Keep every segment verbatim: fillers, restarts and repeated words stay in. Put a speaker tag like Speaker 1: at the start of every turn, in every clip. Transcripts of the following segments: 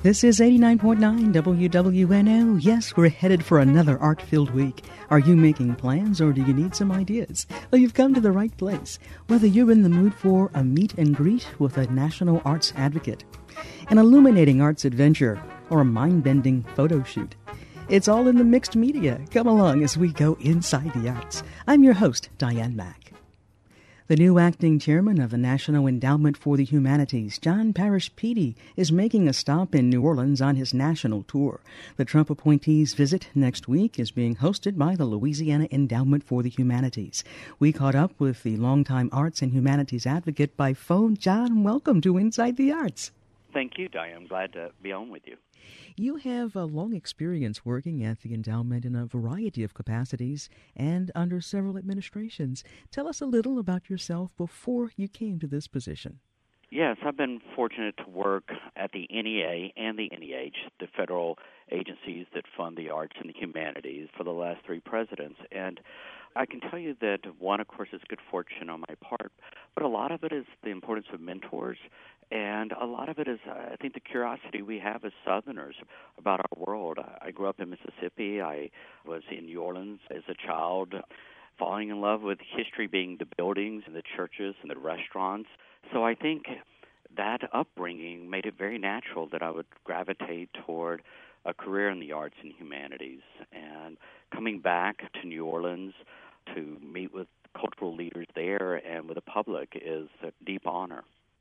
Speaker 1: This is eighty-nine point nine W W N O. Yes, we're headed for another art-filled week. Are you making plans or do you need some ideas? Well, you've come to the right place. Whether you're in the mood for a meet and greet with a national arts advocate, an illuminating arts adventure, or a mind-bending photo shoot, it's all in the mixed media. Come along as we go inside the arts. I'm your host, Diane Mack. The new acting chairman of the National Endowment for the Humanities, John Parrish Peedy, is making a stop in New Orleans on his national tour. The Trump appointee's visit next week is being hosted by the Louisiana Endowment for the Humanities. We caught up with the longtime arts and humanities advocate by phone. John, welcome to Inside the Arts.
Speaker 2: Thank you, Diane. I'm glad to be on with you.
Speaker 1: You have a long experience working at the endowment in a variety of capacities and under several administrations. Tell us a little about yourself before you came to this position.
Speaker 2: Yes, I've been fortunate to work at the N E A and the N E H, the federal agencies that fund the arts and the humanities, for the last three presidents. And I can tell you that one, of course, is good fortune on my part, but a lot of it is the importance of mentors. And a lot of it is, uh, I think, the curiosity we have as Southerners about our world. I grew up in Mississippi. I was in New Orleans as a child, falling in love with history being the buildings and the churches and the restaurants. So I think that upbringing made it very natural that I would gravitate toward a career in the arts and humanities. And coming back to New Orleans to meet with cultural leaders there and with the public is a deep honor.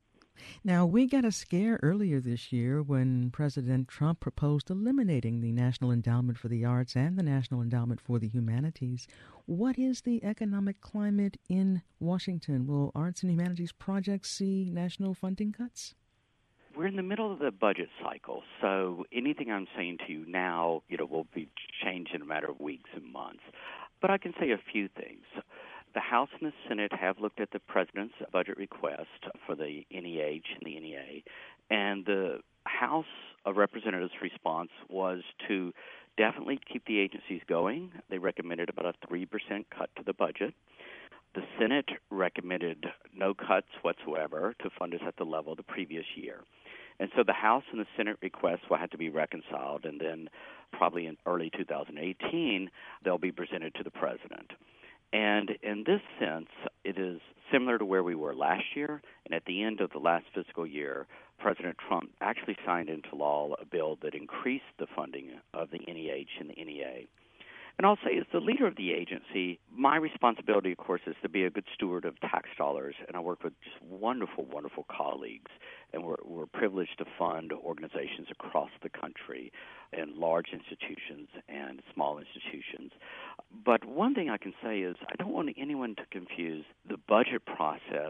Speaker 1: Now, we got a scare earlier this year when President Trump proposed eliminating the National Endowment for the Arts and the National Endowment for the Humanities. What is the economic climate in Washington? Will arts and humanities projects see national funding cuts?
Speaker 2: We're in the middle of the budget cycle, so anything I'm saying to you now, you know, will be changed in a matter of weeks and months. But I can say a few things. The House and the Senate have looked at the President's budget request for the N E H and the N E A, and the House of Representatives' response was to definitely keep the agencies going. They recommended about a three percent cut to the budget. The Senate recommended no cuts whatsoever to fund us at the level of the previous year. And so the House and the Senate requests will have to be reconciled, and then probably in early two thousand eighteen, they'll be presented to the President. And in this sense, it is similar to where we were last year. And at the end of the last fiscal year, President Trump actually signed into law a bill that increased the funding of the N E H and the N E A. And I'll say, as the leader of the agency, my responsibility, of course, is to be a good steward of tax dollars. And I work with just wonderful, wonderful colleagues. And we're, we're privileged to fund organizations across the country, and large institutions and small institutions. But one thing I can say is I don't want anyone to confuse the budget process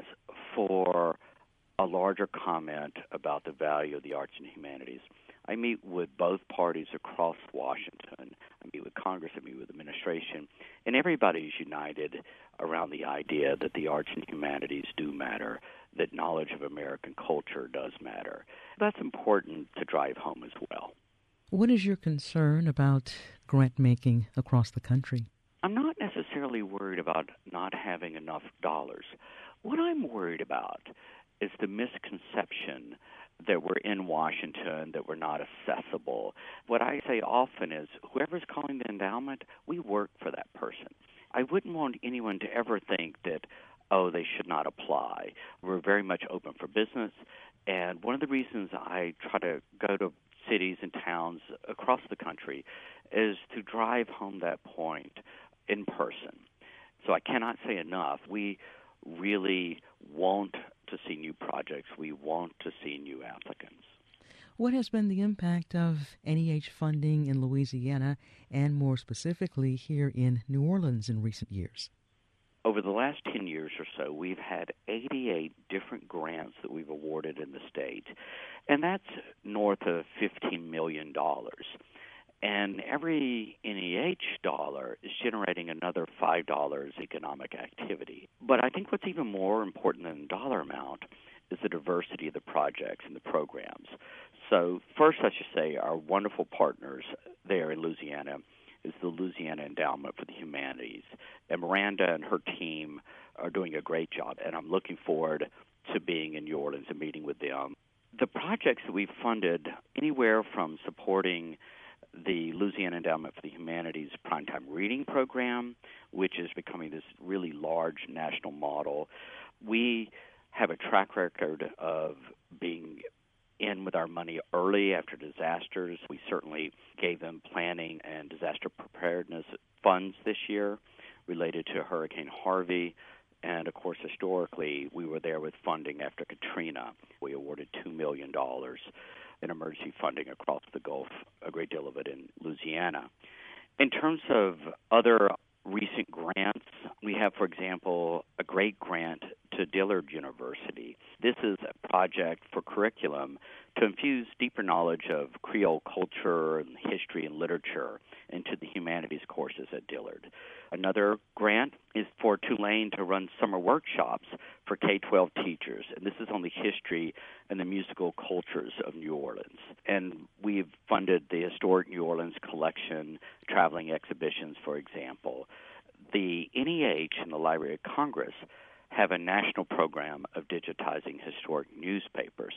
Speaker 2: for a larger comment about the value of the arts and humanities. I meet with both parties across Washington. I meet with Congress, I meet with administration, and everybody is united around the idea that the arts and humanities do matter, that knowledge of American culture does matter. That's important to drive home as well.
Speaker 1: What is your concern about grant-making across the country?
Speaker 2: I'm not necessarily worried about not having enough dollars. What I'm worried about is the misconception that we're in Washington, that we're not accessible. What I say often is, whoever's calling the endowment, we work for that person. I wouldn't want anyone to ever think that, oh, they should not apply. We're very much open for business, and one of the reasons I try to go to cities and towns across the country is to drive home that point in person. So I cannot say enough. We really want to see new projects. We want to see new applicants.
Speaker 1: What has been the impact of N E H funding in Louisiana and more specifically here in New Orleans in recent years?
Speaker 2: Over the last ten years or so, we've had eighty-eight different grants that we've awarded in the state, and that's north of fifteen million dollars. And every N E H dollar is generating another five dollars economic activity. But I think what's even more important than the dollar amount is the diversity of the projects and the programs. So first, I should say our wonderful partners there in Louisiana is the Louisiana Endowment for the Humanities. And Miranda and her team are doing a great job, and I'm looking forward to being in New Orleans and meeting with them. The projects that we've funded, anywhere from supporting the Louisiana Endowment for the Humanities Primetime Reading Program, which is becoming this really large national model. We have a track record of being in with our money early after disasters. We certainly gave them planning and disaster preparedness funds this year related to Hurricane Harvey. And, of course, historically, we were there with funding after Katrina. We awarded two million dollars in emergency funding across the Gulf, a great deal of it in Louisiana. In terms of other recent grants, we have, for example, a great grant to Dillard University. This is a project for curriculum to infuse deeper knowledge of Creole culture and history and literature into the humanities courses at Dillard. Another grant is for Tulane to run summer workshops for K twelve teachers, and this is on the history and the musical cultures of New Orleans. And we've funded the Historic New Orleans Collection, traveling exhibitions, for example. The N E H and the Library of Congress have a national program of digitizing historic newspapers.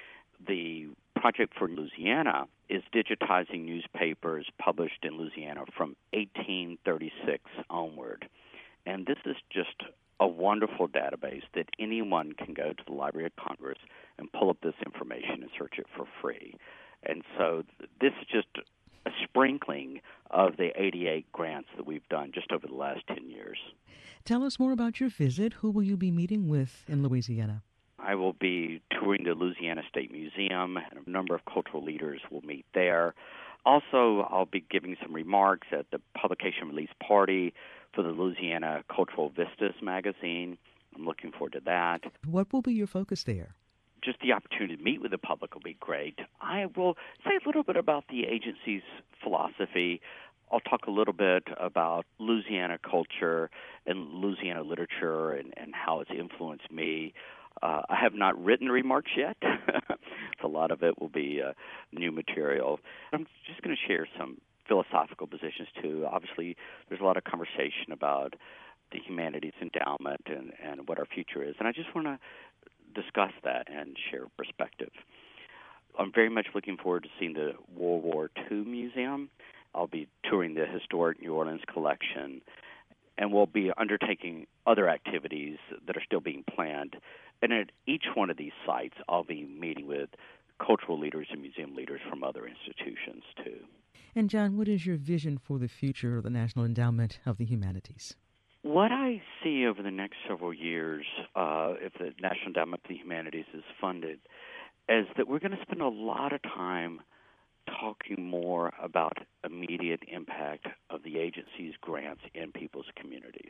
Speaker 2: The project for Louisiana is digitizing newspapers published in Louisiana from eighteen thirty-six onward. And this is just a wonderful database that anyone can go to the Library of Congress and pull up this information and search it for free. And so this is just a sprinkling of the eighty-eight grants that we've done just over the last ten years.
Speaker 1: Tell us more about your visit. Who will you be meeting with in Louisiana?
Speaker 2: I will be touring the Louisiana State Museum, and a number of cultural leaders will meet there. Also, I'll be giving some remarks at the publication release party for the Louisiana Cultural Vistas magazine. I'm looking forward to that.
Speaker 1: What will be your focus there?
Speaker 2: Just the opportunity to meet with the public will be great. I will say a little bit about the agency's philosophy. I'll talk a little bit about Louisiana culture and Louisiana literature and, and how it's influenced me. Uh, I have not written remarks yet. So a lot of it will be uh, new material. I'm just going to share some philosophical positions, too. Obviously, there's a lot of conversation about the humanities endowment and, and what our future is. And I just want to discuss that and share perspective. I'm very much looking forward to seeing the World War Two Museum. I'll be touring the Historic New Orleans Collection, and we'll be undertaking other activities that are still being planned. And at each one of these sites, I'll be meeting with cultural leaders and museum leaders from other institutions, too.
Speaker 1: And, John, what is your vision for the future of the National Endowment of the Humanities?
Speaker 2: What I see over the next several years, uh, if the National Endowment of the Humanities is funded, is that we're going to spend a lot of time talking more about immediate impact of the agency's grants in people's communities.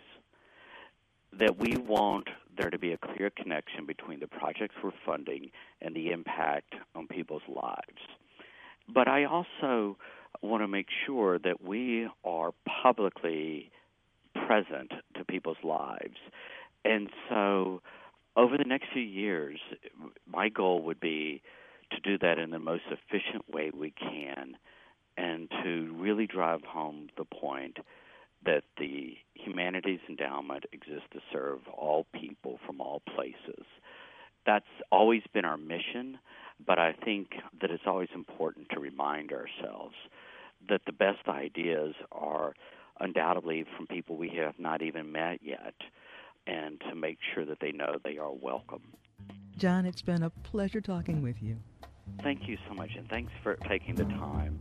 Speaker 2: That we want there to be a clear connection between the projects we're funding and the impact on people's lives. But I also want to make sure that we are publicly present to people's lives. And so over the next few years, my goal would be to do that in the most efficient way we can and to really drive home the point that the Humanities Endowment exists to serve all people from all places. That's always been our mission, but I think that it's always important to remind ourselves that the best ideas are undoubtedly from people we have not even met yet, and to make sure that they know they are welcome.
Speaker 1: John, it's been a pleasure talking with you.
Speaker 2: Thank you so much, and thanks for taking the time.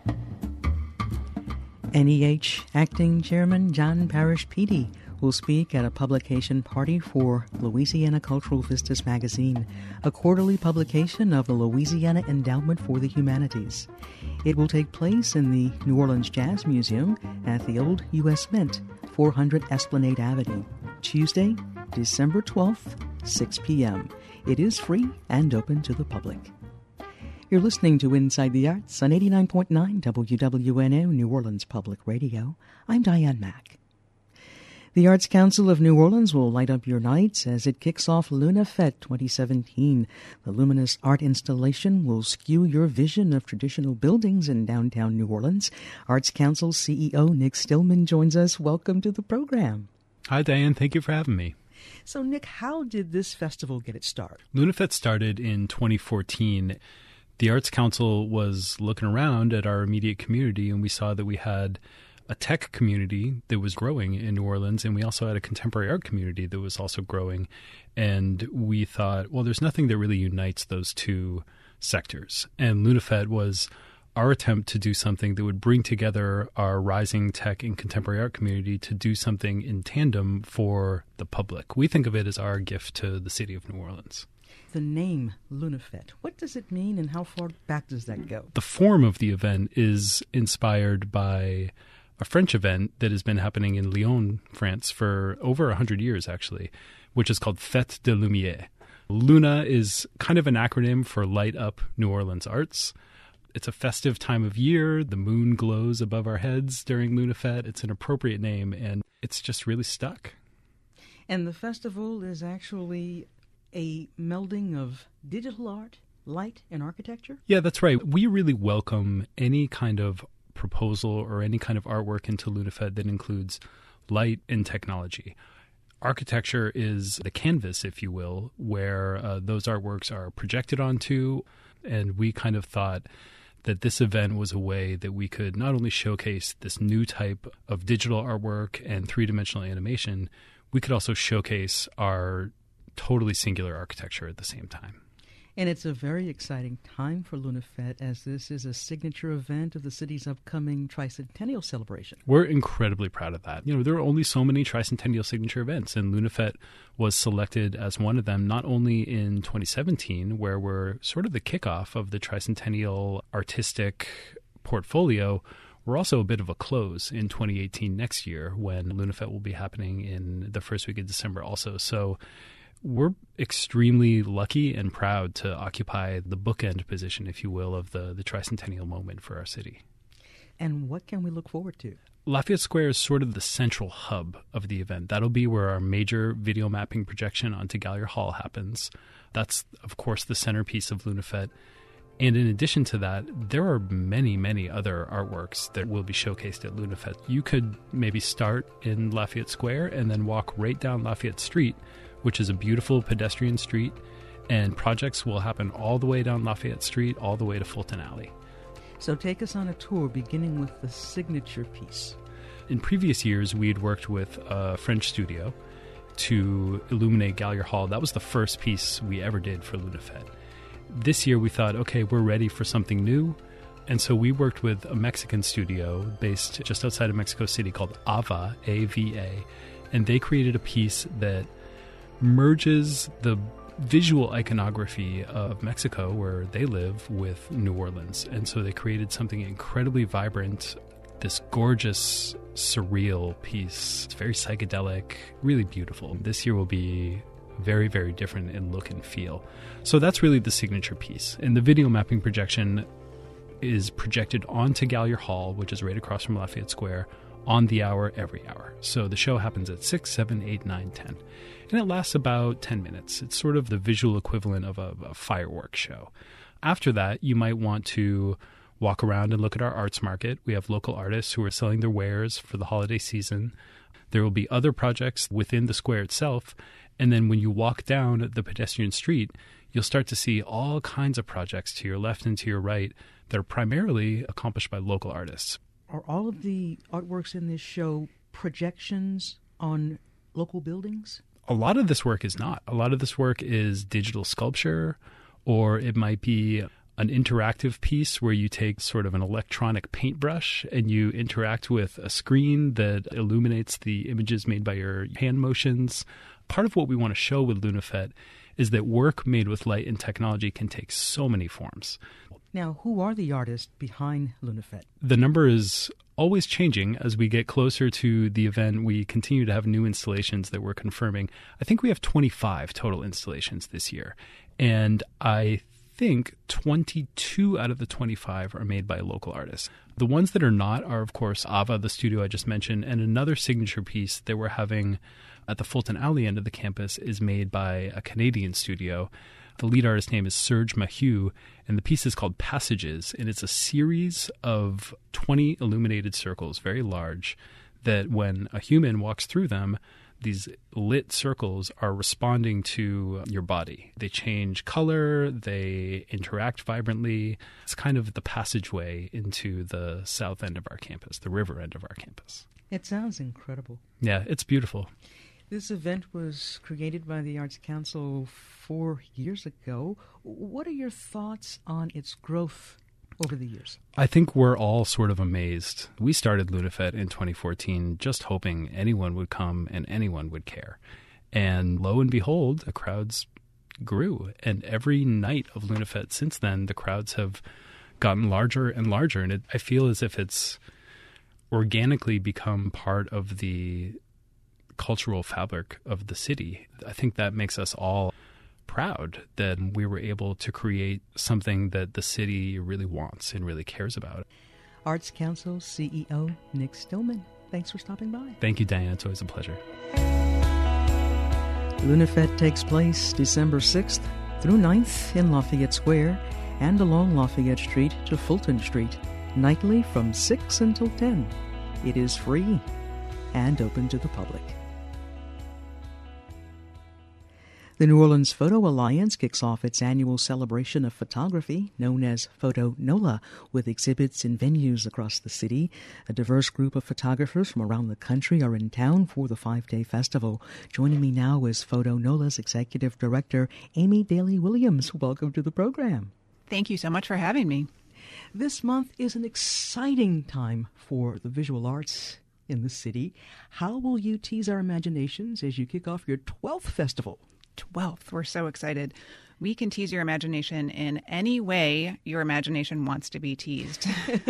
Speaker 1: N E H Acting Chairman John Parrish Peedy will speak at a publication party for Louisiana Cultural Vistas magazine, a quarterly publication of the Louisiana Endowment for the Humanities. It will take place in the New Orleans Jazz Museum at the old U S Mint, four hundred Esplanade Avenue, Tuesday, December twelfth, six p.m. It is free and open to the public. You're listening to Inside the Arts on eighty-nine point nine W W N O New Orleans Public Radio. I'm Diane Mack. The Arts Council of New Orleans will light up your nights as it kicks off Luna Fête twenty seventeen. The luminous art installation will skew your vision of traditional buildings in downtown New Orleans. Arts Council C E O Nick Stillman joins us. Welcome to the program.
Speaker 3: Hi, Diane. Thank you for having me.
Speaker 1: So, Nick, how did this festival get its start?
Speaker 3: LunaFest started in twenty fourteen. The Arts Council was looking around at our immediate community, and we saw that we had a tech community that was growing in New Orleans, and we also had a contemporary art community that was also growing. And we thought, well, there's nothing that really unites those two sectors. And LunaFest was our attempt to do something that would bring together our rising tech and contemporary art community to do something in tandem for the public. We think of it as our gift to the city of New Orleans.
Speaker 1: The name LunaFest, what does it mean and how far back does that go?
Speaker 3: The form of the event is inspired by a French event that has been happening in Lyon, France for over one hundred years, actually, which is called Fête de Lumière. Luna is kind of an acronym for Light Up New Orleans Arts. It's a festive time of year. The moon glows above our heads during LunaFest. It's an appropriate name, and it's just really stuck.
Speaker 1: And the festival is actually a melding of digital art, light, and architecture?
Speaker 3: Yeah, that's right. We really welcome any kind of proposal or any kind of artwork into LunaFest that includes light and technology. Architecture is the canvas, if you will, where uh, those artworks are projected onto, and we kind of thought that this event was a way that we could not only showcase this new type of digital artwork and three-dimensional animation, we could also showcase our totally singular architecture at the same time.
Speaker 1: And it's a very exciting time for LunaFest, as this is a signature event of the city's upcoming tricentennial celebration.
Speaker 3: We're incredibly proud of that. You know, there are only so many tricentennial signature events, and LunaFest was selected as one of them, not only in twenty seventeen, where we're sort of the kickoff of the tricentennial artistic portfolio. We're also a bit of a close in twenty eighteen next year, when LunaFest will be happening in the first week of December also. So we're extremely lucky and proud to occupy the bookend position, if you will, of the, the tricentennial moment for our city.
Speaker 1: And what can we look forward to?
Speaker 3: Lafayette Square is sort of the central hub of the event. That'll be where our major video mapping projection onto Gallier Hall happens. That's, of course, the centerpiece of LunaFest. And in addition to that, there are many, many other artworks that will be showcased at LunaFest. You could maybe start in Lafayette Square and then walk right down Lafayette Street, which is a beautiful pedestrian street, and projects will happen all the way down Lafayette Street, all the way to Fulton Alley.
Speaker 1: So take us on a tour, beginning with the signature piece.
Speaker 3: In previous years, we had worked with a French studio to illuminate Gallier Hall. That was the first piece we ever did for LunaFest. This year, we thought, okay, we're ready for something new. And so we worked with a Mexican studio based just outside of Mexico City called Ava, A V A, and they created a piece that merges the visual iconography of Mexico, where they live, with New Orleans. And so they created something incredibly vibrant, this gorgeous, surreal piece. It's very psychedelic, really beautiful. This year will be very, very different in look and feel. So that's really the signature piece. And the video mapping projection is projected onto Gallier Hall, which is right across from Lafayette Square, on the hour, every hour. So the show happens at six, seven, eight, nine, ten. And it lasts about ten minutes. It's sort of the visual equivalent of a, a fireworks show. After that, you might want to walk around and look at our arts market. We have local artists who are selling their wares for the holiday season. There will be other projects within the square itself. And then when you walk down the pedestrian street, you'll start to see all kinds of projects to your left and to your right that are primarily accomplished by local artists.
Speaker 1: Are all of the artworks in this show projections on local buildings?
Speaker 3: A lot of this work is not. A lot of this work is digital sculpture, or it might be an interactive piece where you take sort of an electronic paintbrush and you interact with a screen that illuminates the images made by your hand motions. Part of what we want to show with LunaFest is that work made with light and technology can take so many forms.
Speaker 1: Now, who are the artists behind LunaFest?
Speaker 3: The number is always changing. As we get closer to the event, we continue to have new installations that we're confirming. I think we have twenty-five total installations this year. And I think twenty-two out of the twenty-five are made by local artists. The ones that are not are, of course, Ava, the studio I just mentioned, and another signature piece that we're having at the Fulton Alley end of the campus is made by a Canadian studio. The lead artist's name is Serge Maheu, and the piece is called Passages, and it's a series of twenty illuminated circles, very large, that when a human walks through them, these lit circles are responding to your body. They change color, they interact vibrantly. It's kind of the passageway into the south end of our campus, the river end of our campus.
Speaker 1: It sounds incredible.
Speaker 3: Yeah, it's beautiful.
Speaker 1: This event was created by the Arts Council four years ago. What are your thoughts on its growth over the years?
Speaker 3: I think we're all sort of amazed. We started LunaFet in twenty fourteen just hoping anyone would come and anyone would care. And lo and behold, the crowds grew. And every night of LunaFet since then, the crowds have gotten larger and larger. And it, I feel as if it's organically become part of the cultural fabric of the city. I think that makes us all proud that we were able to create something that the city really wants and really cares about.
Speaker 1: Arts Council C E O Nick Stillman, thanks for stopping by.
Speaker 3: Thank you, Diane. It's always a pleasure.
Speaker 1: LunaFet takes place December sixth through ninth in Lafayette Square and along Lafayette Street to Fulton Street, nightly from six until ten. It is free and open to the public. The New Orleans Photo Alliance kicks off its annual celebration of photography, known as Photo NOLA, with exhibits in venues across the city. A diverse group of photographers from around the country are in town for the five-day festival. Joining me now is Photo NOLA's Executive Director, Amy Daly-Williams. Welcome to the program.
Speaker 4: Thank you so much for having me.
Speaker 1: This month is an exciting time for the visual arts in the city. How will you tease our imaginations as you kick off your twelfth festival?
Speaker 4: twelfth. We're so excited. We can tease your imagination in any way your imagination wants to be teased.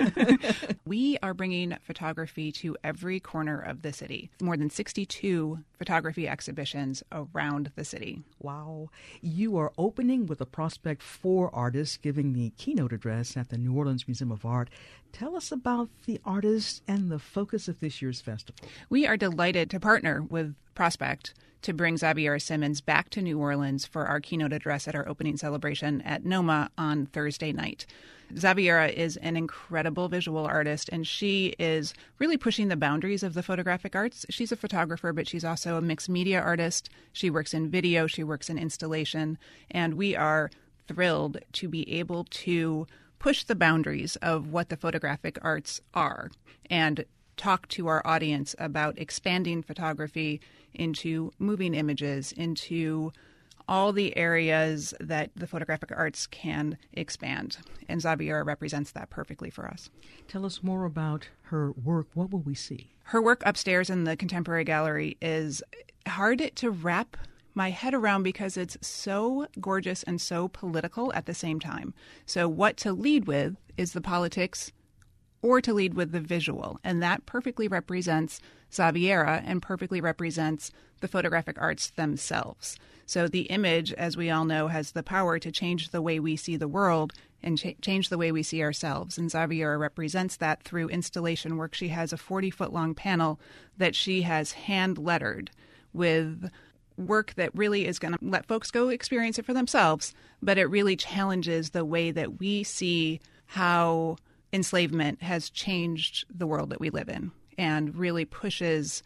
Speaker 4: We are bringing photography to every corner of the city. More than sixty-two photography exhibitions around the city.
Speaker 1: Wow. You are opening with a prospect for artists giving the keynote address at the New Orleans Museum of Art. Tell us about the artists and the focus of this year's festival.
Speaker 4: We are delighted to partner with Prospect to bring Xaviera Simmons back to New Orleans for our keynote address at our opening celebration at NOMA on Thursday night. Xaviera is an incredible visual artist, and she is really pushing the boundaries of the photographic arts. She's a photographer, but she's also a mixed media artist. She works in video, she works in installation, and we are thrilled to be able to push the boundaries of what the photographic arts are and talk to our audience about expanding photography into moving images, into all the areas that the photographic arts can expand. And Xaviera represents that perfectly for us.
Speaker 1: Tell us more about her work. What will we see?
Speaker 4: Her work upstairs in the Contemporary Gallery is hard to wrap my head around because it's so gorgeous and so political at the same time. So what to lead with is the politics or to lead with the visual. And that perfectly represents Xaviera and perfectly represents the photographic arts themselves. So the image, as we all know, has the power to change the way we see the world and ch- change the way we see ourselves. And Xaviera represents that through installation work. She has a forty-foot-long panel that she has hand-lettered with work that really is going to let folks go experience it for themselves, but it really challenges the way that we see how enslavement has changed the world that we live in and really pushes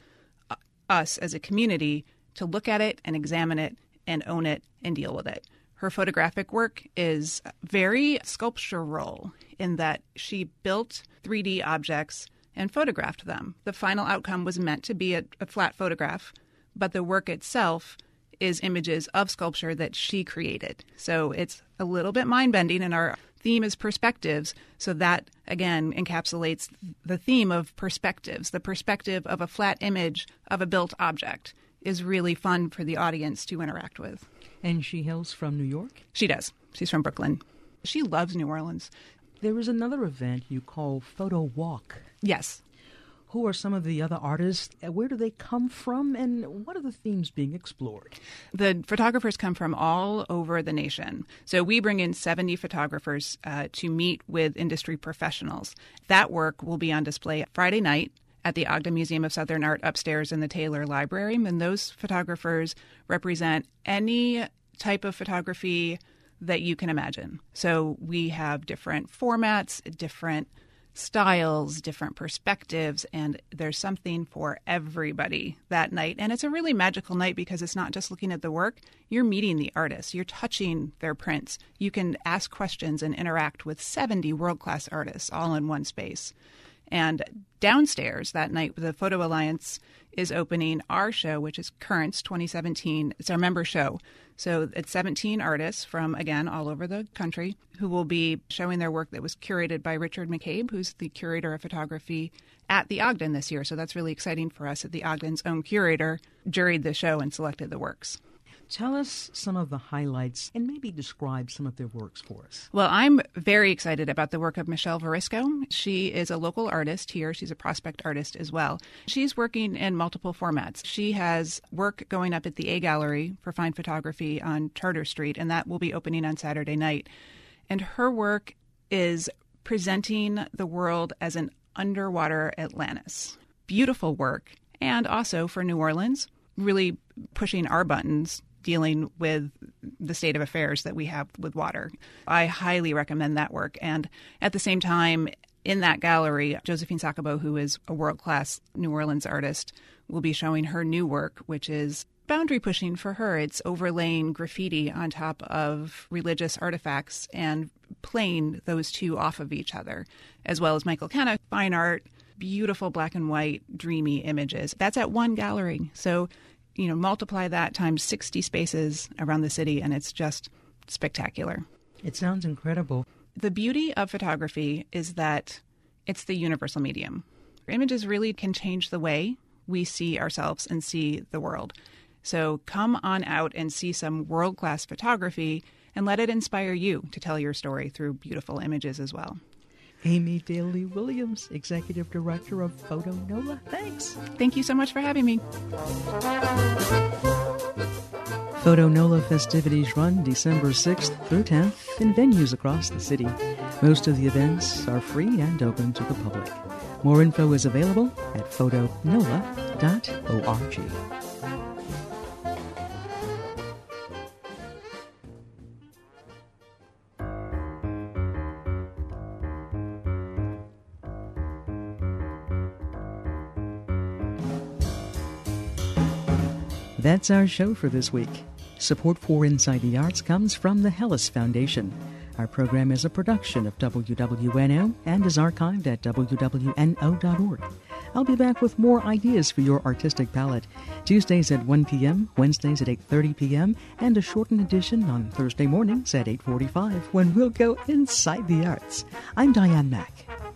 Speaker 4: us as a community to look at it and examine it and own it and deal with it. Her photographic work is very sculptural in that she built three D objects and photographed them. The final outcome was meant to be a, a flat photograph, but the work itself is images of sculpture that she created. So it's a little bit mind-bending, and our theme is perspectives. So that, again, encapsulates the theme of perspectives. The perspective of a flat image of a built object is really fun for the audience to interact with.
Speaker 1: And she hails from New York?
Speaker 4: She does. She's from Brooklyn. She loves New Orleans.
Speaker 1: There is another event you call Photo Walk.
Speaker 4: Yes.
Speaker 1: Who are some of the other artists? Where do they come from? And what are the themes being explored?
Speaker 4: The photographers come from all over the nation. So we bring in seventy photographers uh, to meet with industry professionals. That work will be on display Friday night at the Ogden Museum of Southern Art upstairs in the Taylor Library. And those photographers represent any type of photography that you can imagine. So we have different formats, different styles, different perspectives, and there's something for everybody that night. And it's a really magical night because it's not just looking at the work, you're meeting the artists, you're touching their prints. You can ask questions and interact with seventy world-class artists all in one space. And downstairs that night, the Photo Alliance is opening our show, which is Currents twenty seventeen. It's our member show. So it's seventeen artists from, again, all over the country who will be showing their work that was curated by Richard McCabe, who's the curator of photography at the Ogden this year. So that's really exciting for us that the Ogden's own curator juried the show and selected the works.
Speaker 1: Tell us some of the highlights and maybe describe some of their works for us.
Speaker 4: Well, I'm very excited about the work of Michelle Varisco. She is a local artist here. She's a prospect artist as well. She's working in multiple formats. She has work going up at the A Gallery for Fine Photography on Charter Street, and that will be opening on Saturday night. And her work is presenting the world as an underwater Atlantis. Beautiful work. And also for New Orleans, really pushing our buttons, dealing with the state of affairs that we have with water. I highly recommend that work. And at the same time, in that gallery, Josephine Sacabo, who is a world-class New Orleans artist, will be showing her new work, which is boundary pushing for her. It's overlaying graffiti on top of religious artifacts and playing those two off of each other, as well as Michael Kenna, fine art, beautiful black and white, dreamy images. That's at one gallery. So you know, multiply that times sixty spaces around the city, and it's just spectacular.
Speaker 1: It sounds incredible.
Speaker 4: The beauty of photography is that it's the universal medium. Images really can change the way we see ourselves and see the world. So come on out and see some world-class photography and let it inspire you to tell your story through beautiful images as well.
Speaker 1: Amy Daly Williams, Executive Director of Photo NOLA. Thanks.
Speaker 4: Thank you so much for having me.
Speaker 1: Photo NOLA festivities run December sixth through tenth in venues across the city. Most of the events are free and open to the public. More info is available at photo nola dot org. That's our show for this week. Support for Inside the Arts comes from the Hellis Foundation. Our program is a production of W W N O and is archived at w w n o dot org. I'll be back with more ideas for your artistic palette. Tuesdays at one p.m., Wednesdays at eight thirty p.m., and a shortened edition on Thursday mornings at eight forty-five when we'll go inside the arts. I'm Diane Mack.